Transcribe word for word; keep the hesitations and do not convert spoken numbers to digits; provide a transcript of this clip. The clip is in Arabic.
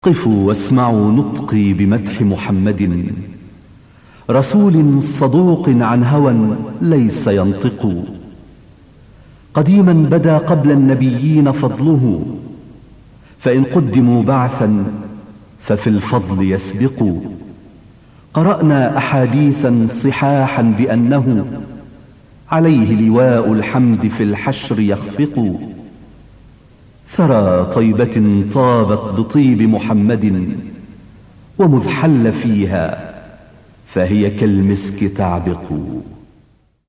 قفوا واسمعوا نطقي بمدح محمد، رسول صدوق عن هوى ليس ينطق. قديما بدا قبل النبيين فضله، فإن قدموا بعثا ففي الفضل يسبق. قرأنا أحاديثا صحاحا بأنه عليه لواء الحمد في الحشر يخفق. ثرى طيبة طابت بطيب محمد، ومذ حل فيها فهي كالمسك تعبق.